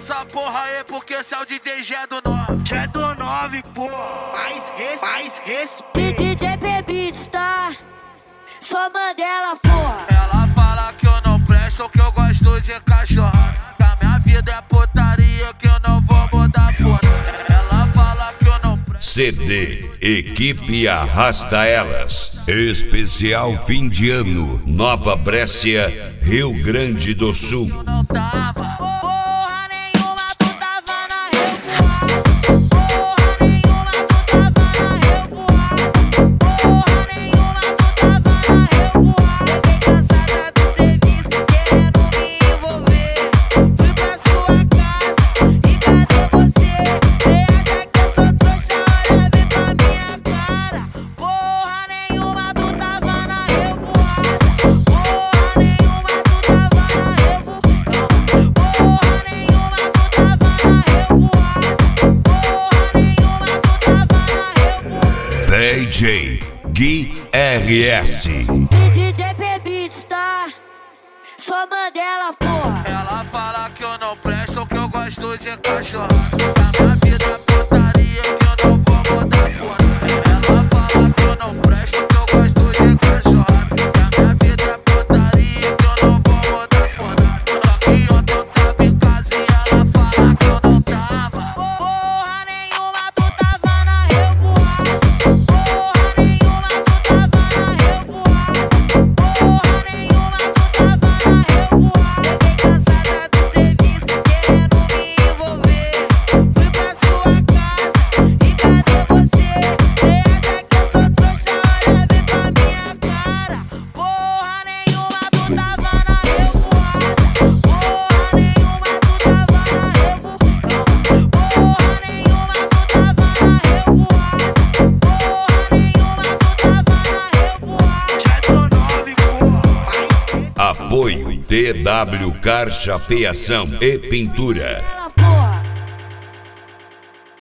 essa porra aí, porque esse é o DJ G do 9. G do 9, pô, mais respeito. DJ Bebitos, tá? Só Mandela, porra. Ela fala que eu não presto, que eu gosto de cachorro. Que a minha vida é putaria, que eu não vou mudar, porra. Ela fala que eu não presto. CD Equipe Arrasta Elas. Especial fim de ano. Nova Brécia, Rio Grande do Sul. Não tava. Porra nenhuma, tu tava na revoada. Porra nenhuma, tu tava na revoada. Porra nenhuma, tu tava na revoada. Fiquei cansada do serviço, querendo me envolver. Fui pra sua casa e cadê você? Cê acha que eu sou trouxa? Olha bem pra minha cara. Porra nenhuma, tu tava na revoada. Porra nenhuma, tu tava na revoada. Porra nenhuma, tu tava na revoada. Porra nenhuma, tu tava na revoada. DJ Gui RS. DJ Bebitos, tá? Só Mandela, porra. Ela fala que eu não presto, que eu gosto de cachorro. Que a minha vida é putaria, que eu não vou mudar, porra. Ela fala que eu não presto, que eu gosto de cachorro. Que a minha vida é putaria, que eu não vou mudar, porra. Só que ontem eu tava em casa e ela fala que eu não tava. Porra nenhuma, tu tava na revoada. Porra nenhuma, tu tava na revoada. Porra nenhuma, tu tava na revoada. Fiquei cansada do serviço, querendo me envolver. Fui pra sua casa e cadê você? Cê acha que eu sou trouxa? Olha bem pra minha cara. Porra nenhuma, tu tava na revoada. Porra nenhuma, tu tava na revoada. Porra nenhuma, tu tava na revoada. Porra nenhuma, tu tava na revoada. G do 9, pô, mais Apoio DW Car Chapeação e Pintura.